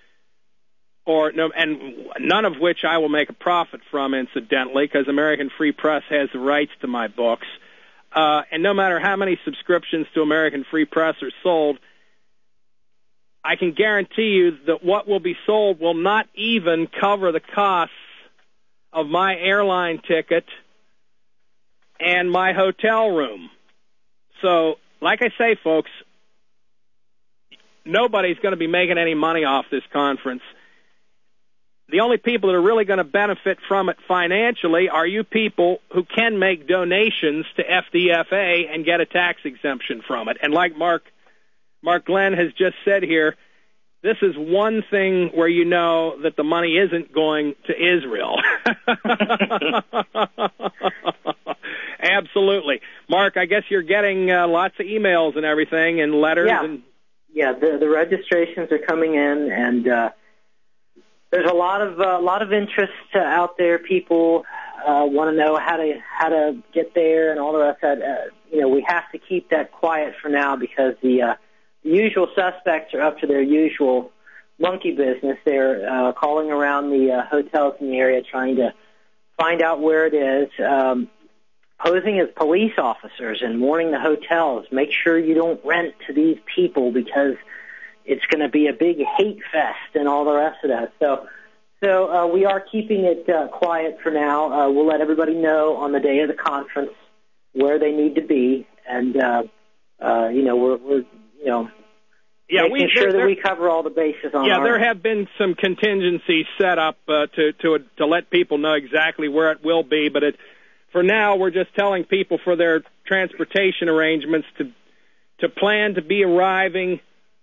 Speaker 1: or no, and none of which I will make a profit from, incidentally, because American Free Press has the rights to my books, uh, and no matter how many subscriptions to American Free Press are sold, I can guarantee you that what will be sold will not even cover the costs of my airline ticket and my hotel room. So, like I say, folks, nobody's going to be making any money off this conference. The only people that are really going to benefit from it financially are you people who can make donations to F D F A and get a tax exemption from it. And like Mark Mark Glenn has just said here, this is one thing where you know that the money isn't going to Israel. Absolutely. Mark, I guess you're getting uh, lots of emails and everything and letters.
Speaker 14: Yeah,
Speaker 1: and
Speaker 14: yeah the, the registrations are coming in, and uh, there's a lot of a uh, lot of interest uh, out there. People uh, want to know how to how to get there and all the rest of that. Uh, you know, we have to keep that quiet for now because the uh, The usual suspects are up to their usual monkey business. They're uh, calling around the uh, hotels in the area trying to find out where it is, um, posing as police officers and warning the hotels, make sure you don't rent to these people because it's going to be a big hate fest and all the rest of that. So so uh, we are keeping it uh, quiet for now. Uh, we'll let everybody know on the day of the conference where they need to be. And, uh, uh, you know, we're, we're you know,
Speaker 1: yeah,
Speaker 14: making
Speaker 1: we,
Speaker 14: sure
Speaker 1: there,
Speaker 14: that we cover all the bases on
Speaker 1: Yeah,
Speaker 14: our
Speaker 1: there have been some contingencies set up uh, to, to to let people know exactly where it will be, but it, for now we're just telling people for their transportation arrangements to to plan to be arriving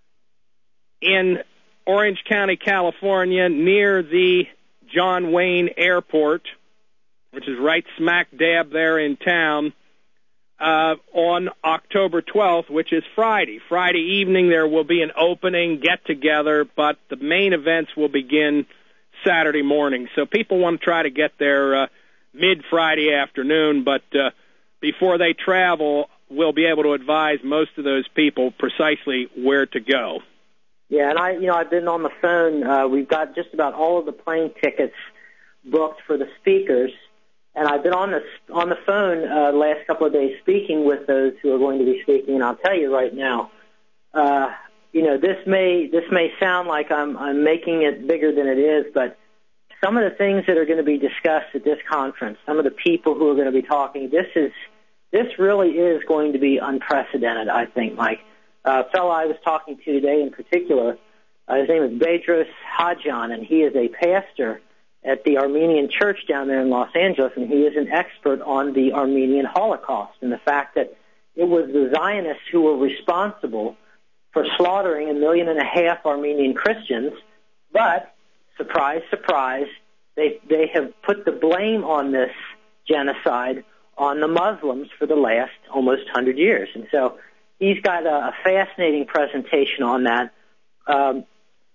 Speaker 1: in Orange County, California, near the John Wayne Airport, which is right smack dab there in town, Uh, on October twelfth, which is Friday. Friday evening there will be an opening get-together, but the main events will begin Saturday morning. So people want to try to get there uh, mid-Friday afternoon, but uh, before they travel, we'll be able to advise most of those people precisely where to go.
Speaker 14: Yeah, and I, you know, I've been on the phone. Uh, we've got just about all of the plane tickets booked for the speakers. And I've been on the on the phone uh, the last couple of days speaking with those who are going to be speaking. And I'll tell you right now, uh, you know, this may this may sound like I'm I'm making it bigger than it is, but some of the things that are going to be discussed at this conference, some of the people who are going to be talking, this is this really is going to be unprecedented. I think, Mike. Uh, a fellow I was talking to today in particular, uh, his name is Bedros Hadjan, and he is a pastor at the Armenian church down there in Los Angeles, and he is an expert on the Armenian Holocaust and the fact that it was the Zionists who were responsible for slaughtering a million and a half Armenian Christians, but, surprise, surprise, they they have put the blame on this genocide on the Muslims for the last almost one hundred years. And so he's got a, a fascinating presentation on that. Um,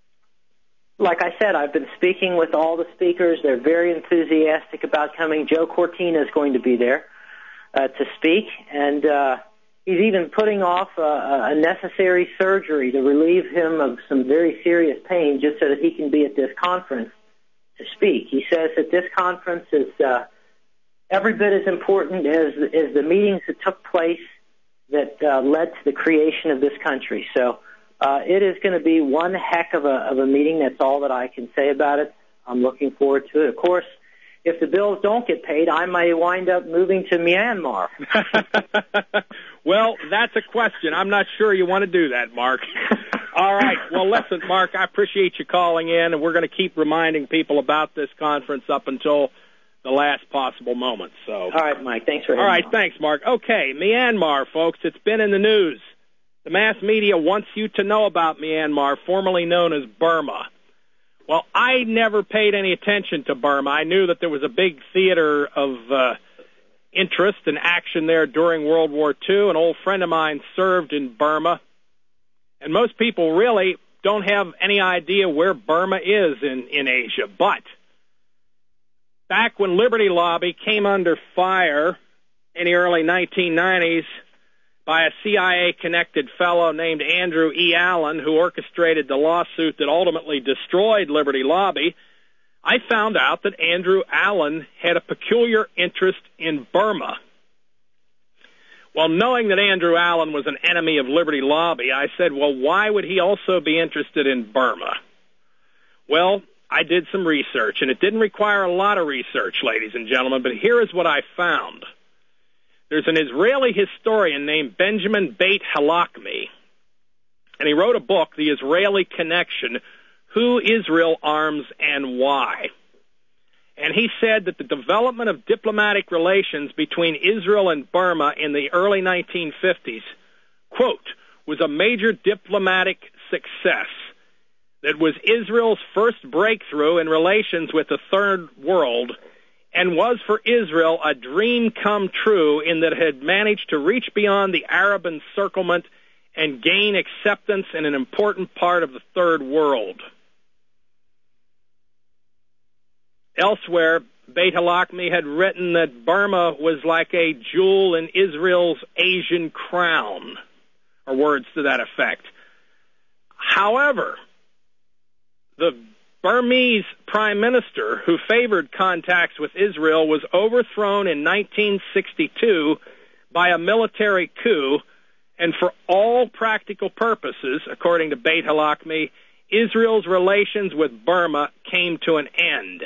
Speaker 14: like I said, I've been speaking with all the speakers. They're very enthusiastic about coming. Joe Cortina is going to be there uh, to speak, and uh, he's even putting off a, a necessary surgery to relieve him of some very serious pain just so that he can be at this conference to speak. He says that this conference is uh, every bit as important as, as the meetings that took place that uh, led to the creation of this country. So uh, it is going to be one heck of a, of a meeting. That's all that I can say about it. I'm looking forward to it. Of course, if the bills don't get paid, I may wind up moving to Myanmar.
Speaker 1: Well, that's a question. I'm not sure you want to do that, Mark. All right. Well, listen, Mark, I appreciate you calling in, and we're going to keep reminding people about this conference up until the last possible moment. So, all
Speaker 14: right, Mike. Thanks for having
Speaker 1: All right.
Speaker 14: me.
Speaker 1: Thanks, Mark. Okay, Myanmar, folks. It's been in the news. The mass media wants you to know about Myanmar, formerly known as Burma. Well, I never paid any attention to Burma. I knew that there was a big theater of uh, interest and action there during World War Two. An old friend of mine served in Burma. And most people really don't have any idea where Burma is in, in Asia. But back when Liberty Lobby came under fire in the early nineteen nineties by a C I A-connected fellow named Andrew E. Allen, who orchestrated the lawsuit that ultimately destroyed Liberty Lobby, I found out that Andrew Allen had a peculiar interest in Burma. Well, knowing that Andrew Allen was an enemy of Liberty Lobby, I said, well, why would he also be interested in Burma? Well, I did some research, and it didn't require a lot of research, ladies and gentlemen, but here is what I found. There's an Israeli historian named Benjamin Beit Halakmi, and he wrote a book, The Israeli Connection, Who Israel Arms and Why. And he said that the development of diplomatic relations between Israel and Burma in the early nineteen fifties, quote, was a major diplomatic success that was Israel's first breakthrough in relations with the Third World, and was for Israel a dream come true in that it had managed to reach beyond the Arab encirclement and gain acceptance in an important part of the Third World. Elsewhere, Beit Halakmi had written that Burma was like a jewel in Israel's Asian crown, or words to that effect. However, the Burmese prime minister who favored contacts with Israel was overthrown in nineteen sixty-two by a military coup, and for all practical purposes, according to Beit Halakmi, Israel's relations with Burma came to an end.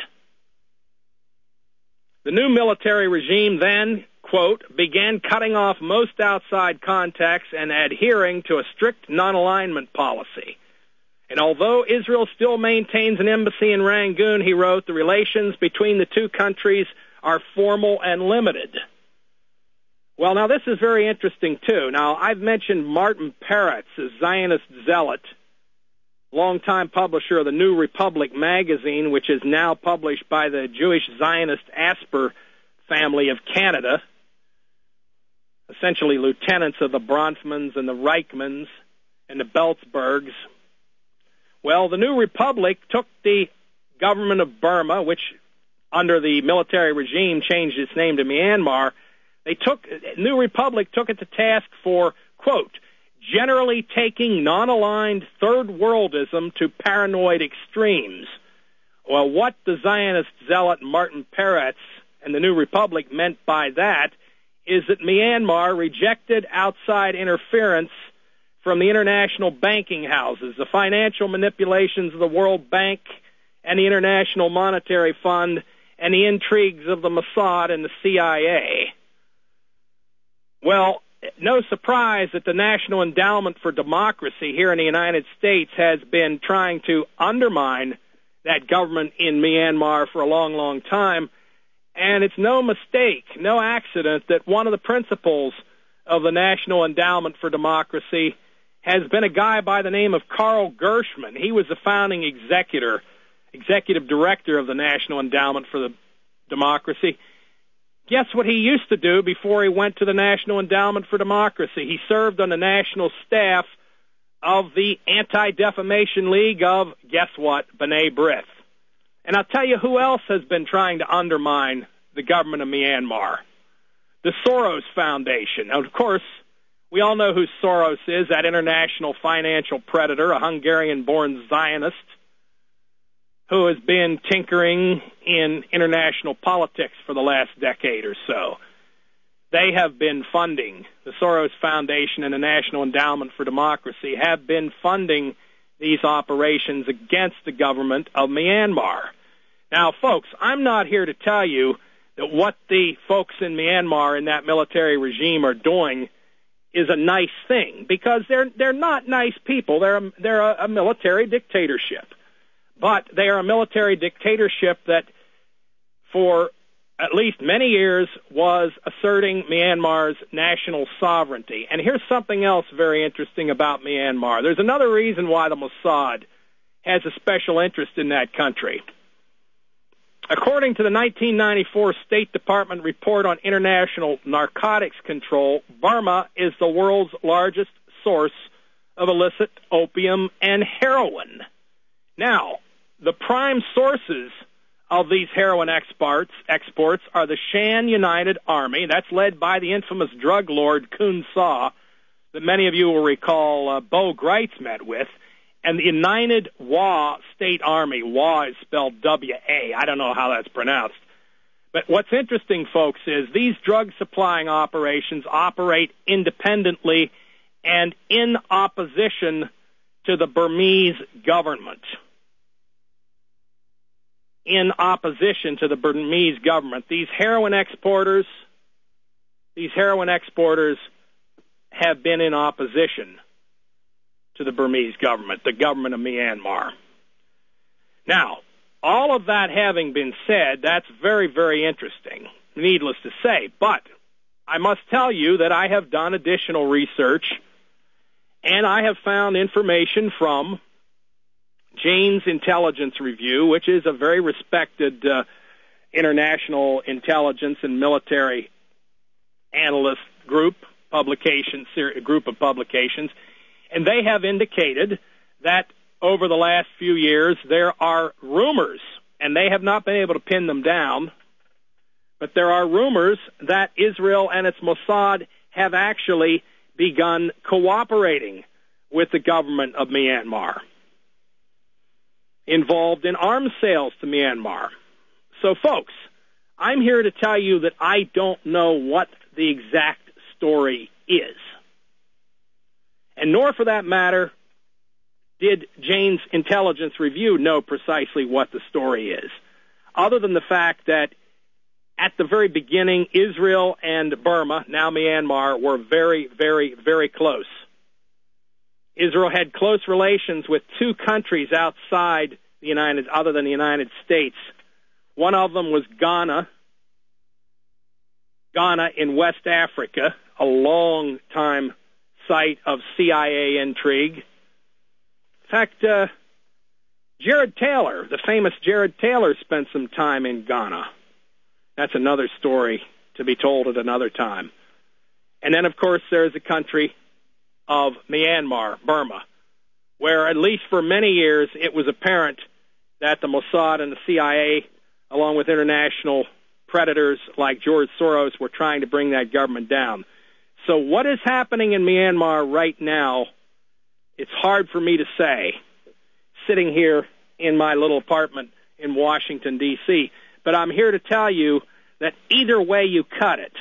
Speaker 1: The new military regime then, quote, began cutting off most outside contacts and adhering to a strict non-alignment policy. And although Israel still maintains an embassy in Rangoon, he wrote, the relations between the two countries are formal and limited. Well, now this is very interesting, too. Now, I've mentioned Martin Peretz, a Zionist zealot, longtime publisher of the New Republic magazine, which is now published by the Jewish Zionist Asper family of Canada, essentially lieutenants of the Bronfmans and the Reichmans and the Belzbergs. Well, the New Republic took the government of Burma, which under the military regime changed its name to Myanmar. They took, New Republic took it to task for, quote, generally taking non-aligned third worldism to paranoid extremes. Well, what the Zionist zealot Martin Peretz and the New Republic meant by that is that Myanmar rejected outside interference from the international banking houses, the financial manipulations of the World Bank and the International Monetary Fund, and the intrigues of the Mossad and the C I A. Well, no surprise that the National Endowment for Democracy here in the United States has been trying to undermine that government in Myanmar for a long, long time. And it's no mistake, no accident, that one of the principals of the National Endowment for Democracy has been a guy by the name of Carl Gershman. He was the founding executor, executive director of the National Endowment for the Democracy. guess what he used to do before he went to the National Endowment for Democracy? He served on the national staff of the Anti-Defamation League of, guess what, B'nai B'rith. And I'll tell you who else has been trying to undermine the government of Myanmar. The Soros Foundation. Now, of course, we all know who Soros is, that international financial predator, a Hungarian-born Zionist who has been tinkering in international politics for the last decade or so. They have been funding, the Soros Foundation and the National Endowment for Democracy have been funding these operations against the government of Myanmar. Now, folks, I'm not here to tell you that what the folks in Myanmar in that military regime are doing is a nice thing, because they're they're not nice people. They're a, they're a, a military dictatorship. But they are a military dictatorship that, for at least many years, was asserting Myanmar's national sovereignty. And here's something else very interesting about Myanmar. There's another reason why the Mossad has a special interest in that country. According to the nineteen ninety-four State Department report on international narcotics control, Burma is the world's largest source of illicit opium and heroin. Now, the prime sources of these heroin exports, exports are the Shan United Army, that's led by the infamous drug lord Kun Saw, that many of you will recall uh, Bo Greitz met with, and the United Wa State Army. Wa is spelled W A. I don't know how that's pronounced. But what's interesting, folks, is these drug supplying operations operate independently and in opposition to the Burmese government. In opposition to the Burmese government. These heroin exporters, these heroin exporters have been in opposition to the Burmese government, the government of Myanmar. Now, all of that having been said, that's very, very interesting, needless to say. But I must tell you that I have done additional research, and I have found information from Jane's Intelligence Review, which is a very respected uh, international intelligence and military analyst group, publication, group of publications, and they have indicated that over the last few years there are rumors, and they have not been able to pin them down, but there are rumors that Israel and its Mossad have actually begun cooperating with the government of Myanmar, involved in arms sales to Myanmar. So, folks, I'm here to tell you that I don't know what the exact story is. And nor, for that matter, did Jane's Intelligence Review know precisely what the story is, other than the fact that at the very beginning, Israel and Burma, now Myanmar, were very, very, very close. Israel had close relations with two countries outside the United, other than the United States. One of them was Ghana, Ghana in West Africa, a long time site of C I A intrigue. In fact, uh, Jared Taylor, the famous Jared Taylor, spent some time in Ghana. That's another story to be told at another time. And then, of course, there's the country of Myanmar, Burma, where at least for many years it was apparent that the Mossad and the C I A, along with international predators like George Soros, were trying to bring that government down. So what is happening in Myanmar right now, it's hard for me to say, sitting here in my little apartment in Washington, D C, but I'm here to tell you that either way you cut it,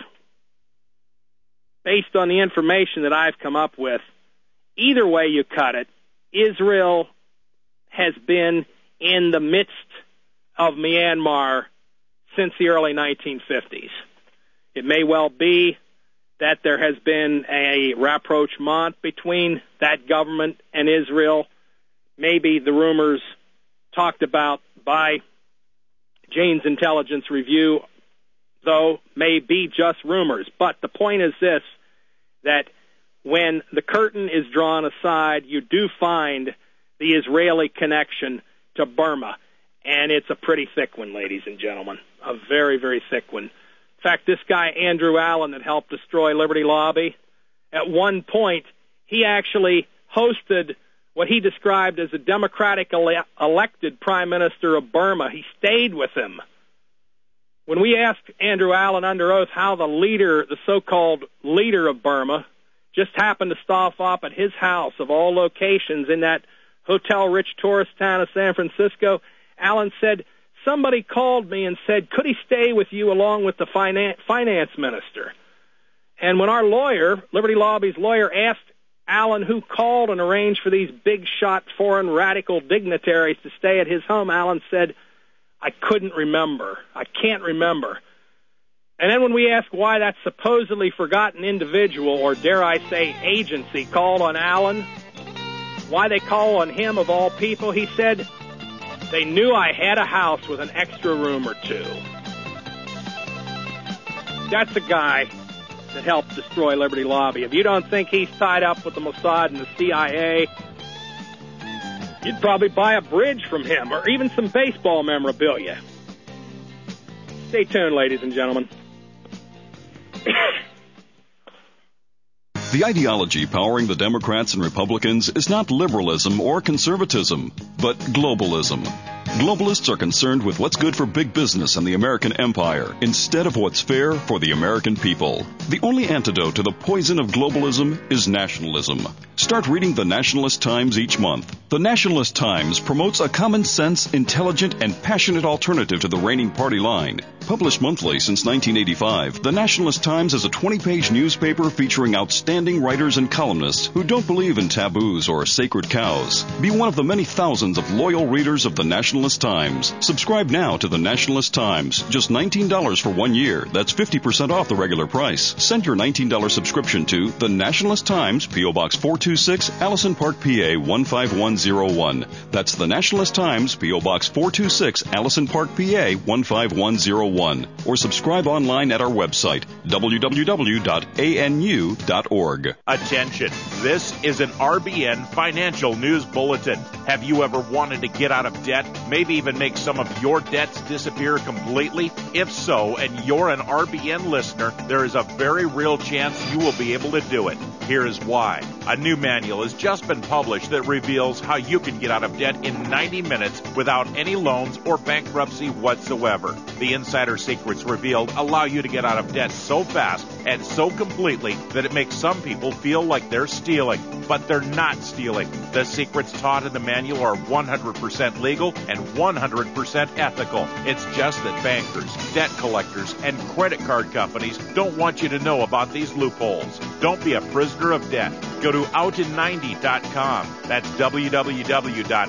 Speaker 1: based on the information that I've come up with, either way you cut it, Israel has been in the midst of Myanmar since the early nineteen fifties. It may well be that there has been a rapprochement between that government and Israel. Maybe the rumors talked about by Jane's Intelligence Review, though, may be just rumors. But the point is this, that when the curtain is drawn aside, you do find the Israeli connection to Burma. And it's a pretty thick one, ladies and gentlemen, a very, very thick one. In fact, this guy, Andrew Allen, that helped destroy Liberty Lobby, at one point, he actually hosted what he described as a Democratic ele- elected Prime Minister of Burma. He stayed with him. When we asked Andrew Allen under oath how the leader, the so-called leader of Burma, just happened to stop off at his house of all locations in that hotel-rich tourist town of San Francisco, Allen said, somebody called me and said, could he stay with you along with the finan- finance minister? And when our lawyer, Liberty Lobby's lawyer, asked Allen who called and arranged for these big-shot foreign radical dignitaries to stay at his home, Allen said, I couldn't remember. I can't remember. And then when we asked why that supposedly forgotten individual, or dare I say agency, called on Allen, why they call on him of all people, he said, they knew I had a house with an extra room or two. That's a guy that helped destroy Liberty Lobby. If you don't think he's tied up with the Mossad and the C I A, you'd probably buy a bridge from him or even some baseball memorabilia. Stay tuned, ladies and gentlemen.
Speaker 15: The ideology powering the Democrats and Republicans is not liberalism or conservatism, but globalism. Globalists are concerned with what's good for big business and the American empire instead of what's fair for the American people. The only antidote to the poison of globalism is nationalism. Start reading the Nationalist Times each month. The Nationalist Times promotes a common sense, intelligent, and passionate alternative to the reigning party line. Published monthly since nineteen eighty-five, the Nationalist Times is a twenty-page newspaper featuring outstanding writers and columnists who don't believe in taboos or sacred cows. Be one of the many thousands of loyal readers of the Nationalist Times. Subscribe now to the Nationalist Times. Just nineteen dollars for one year. That's fifty percent off the regular price. Send your nineteen dollars subscription to the Nationalist Times, P O. Box four two six, Allison Park, P A one five one zero one. That's the Nationalist Times, P O. Box four two six, Allison Park, P A one five one zero one. Or subscribe online at our website, w w w dot a n u dot org.
Speaker 16: Attention, this is an R B N financial news bulletin. Have you ever wanted to get out of debt, maybe even make some of your debts disappear completely? If so, and you're an R B N listener, there is a very real chance you will be able to do it. Here is why. A new manual has just been published that reveals how you can get out of debt in ninety minutes without any loans or bankruptcy whatsoever. The insider secrets revealed allow you to get out of debt so fast and so completely that it makes some people feel like they're stealing, but they're not stealing. The secrets taught in the manual are one hundred percent legal and one hundred percent ethical. It's just that bankers, debt collectors, and credit card companies don't want you to know about these loopholes. Don't be a prisoner of debt. Go to out in ninety dot com. That's w w w dot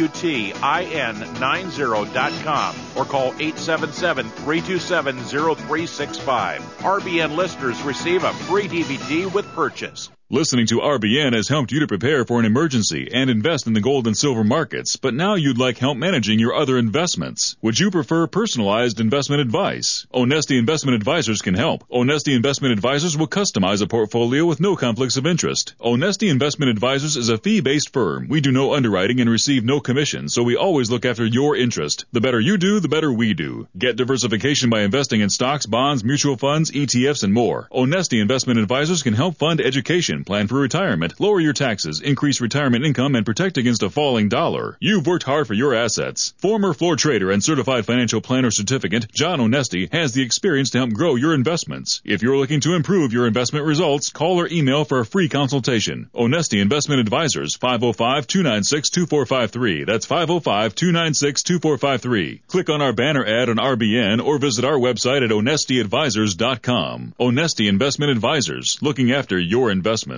Speaker 16: outin ninety dot com or call eight seven seven, three two seven, zero three six five. R B N listeners receive a free D V D with purchase.
Speaker 11: Listening to R B N has helped you to prepare for an emergency and invest in the gold and silver markets, but now you'd like help managing your other investments. Would you prefer personalized investment advice? Onesti Investment Advisors can help. Onesti Investment Advisors will customize a portfolio with no conflicts of interest. Onesti Investment Advisors is a fee-based firm. We do no underwriting and receive no commission, so we always look after your interest. The better you do, the better we do. Get diversification by investing in stocks, bonds, mutual funds, E T Fs, and more. Onesti Investment Advisors can help fund education, plan for retirement, lower your taxes, increase retirement income, and protect against a falling dollar. You've worked hard for your assets. Former floor trader and certified financial planner certificate, John Onesti, has the experience to help grow your investments. If you're looking to improve your investment results, call or email for a free consultation. Onesti Investment Advisors, five oh five, two nine six, two four five three. That's five oh five, two nine six, two four five three. Click on our banner ad on R B N or visit our website at onesti advisors dot com. Onesti Investment Advisors, looking after your investments.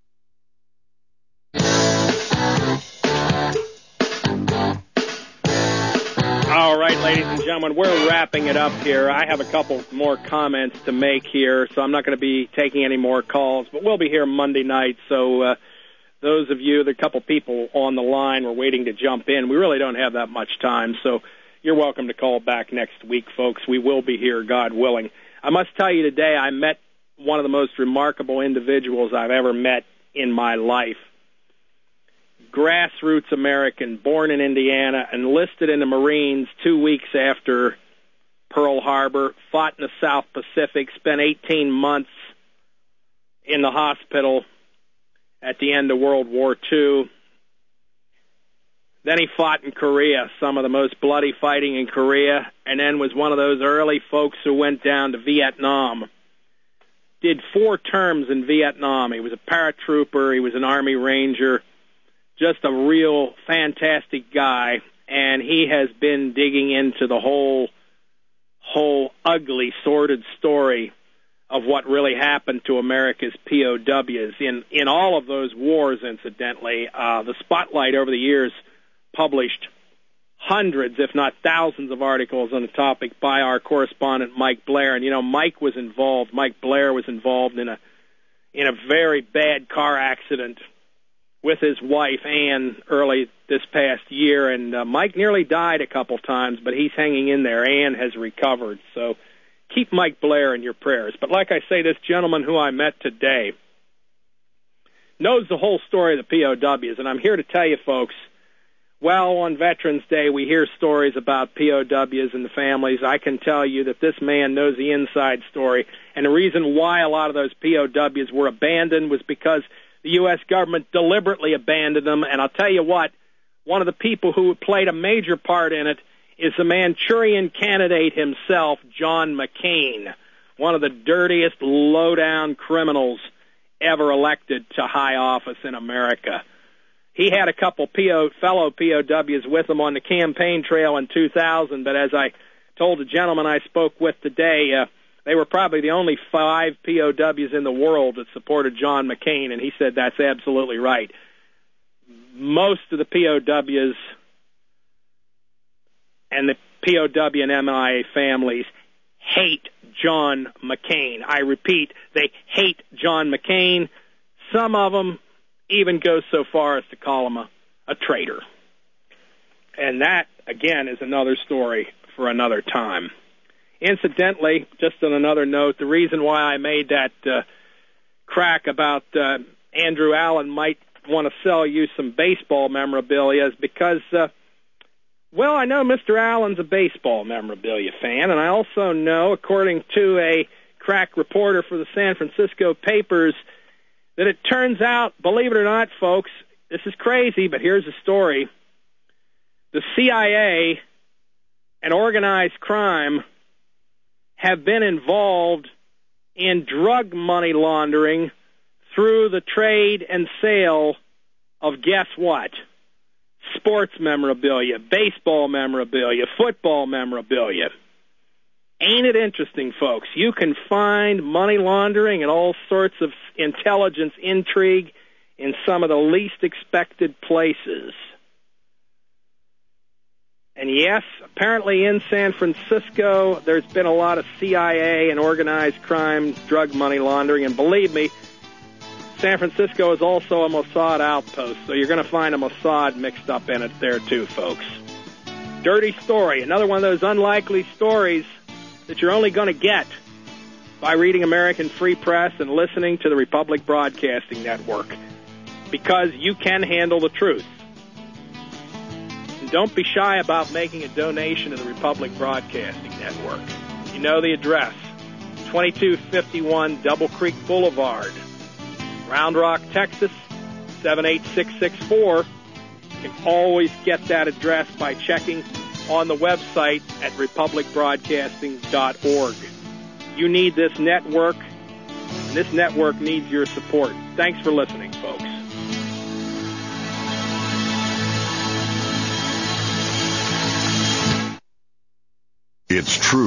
Speaker 1: All right, ladies and gentlemen, we're wrapping it up here. I have a couple more comments to make here, so I'm not going to be taking any more calls, but we'll be here Monday night, so uh, those of you, the couple people on the line were waiting to jump in. We really don't have that much time, so you're welcome to call back next week, folks. We will be here, God willing. I must tell you today, I met one of the most remarkable individuals I've ever met in my life. Grassroots American, born in Indiana, enlisted in the Marines two weeks after Pearl Harbor. Harbor, fought in the South Pacific, spent eighteen months in the hospital at the end of World War Two. Then he fought in Korea, some of the most bloody fighting in Korea, and then was one of those early folks who went down to Vietnam. Did four terms in Vietnam. He was a paratrooper. He was an Army Ranger. Just a real fantastic guy, and he has been digging into the whole, whole ugly, sordid story of what really happened to America's P O Ws. In, in all of those wars, incidentally, uh, the Spotlight over the years published hundreds, if not thousands, of articles on the topic by our correspondent Mike Blair. And you know, Mike was involved. Mike Blair was involved in a in a very bad car accident with his wife Ann early this past year. And uh, Mike nearly died a couple times, but he's hanging in there. Ann has recovered. So keep Mike Blair in your prayers. But like I say, this gentleman who I met today knows the whole story of the P O Ws, and I'm here to tell you, folks. Well, on Veterans Day, we hear stories about P O Ws and the families. I can tell you that this man knows the inside story, and the reason why a lot of those P O Ws were abandoned was because the U S government deliberately abandoned them. And I'll tell you what, one of the people who played a major part in it is the Manchurian candidate himself, John McCain, one of the dirtiest, low-down criminals ever elected to high office in America. He had a couple P O, fellow P O Ws with him on the campaign trail in two thousand, but as I told the gentleman I spoke with today, uh, they were probably the only five P O Ws in the world that supported John McCain, and he said that's absolutely right. Most of the P O Ws and the P O W and M I A families hate John McCain. I repeat, they hate John McCain. Some of them even goes so far as to call him a, a traitor. And that, again, is another story for another time. Incidentally, just on another note, the reason why I made that uh, crack about uh, Andrew Allen might want to sell you some baseball memorabilia is because, uh, well, I know Mister Allen's a baseball memorabilia fan, and I also know, according to a crack reporter for the San Francisco papers, that it turns out, believe it or not, folks, this is crazy, but here's the story. The C I A and organized crime have been involved in drug money laundering through the trade and sale of, guess what? Sports memorabilia, baseball memorabilia, football memorabilia. Ain't it interesting, folks? You can find money laundering and all sorts of intelligence intrigue in some of the least expected places. And yes, apparently in San Francisco, there's been a lot of C I A and organized crime drug money laundering. And believe me, San Francisco is also a Mossad outpost, so you're going to find a Mossad mixed up in it there too, folks. Dirty story. Another one of those unlikely stories that you're only going to get by reading American Free Press and listening to the Republic Broadcasting Network, because you can handle the truth. And don't be shy about making a donation to the Republic Broadcasting Network. You know the address, twenty-two fifty-one Double Creek Boulevard, Round Rock, Texas, seven eight six six four. You can always get that address by checking on the website at republic broadcasting dot org. You need this network, and this network needs your support. Thanks for listening, folks.
Speaker 17: It's true.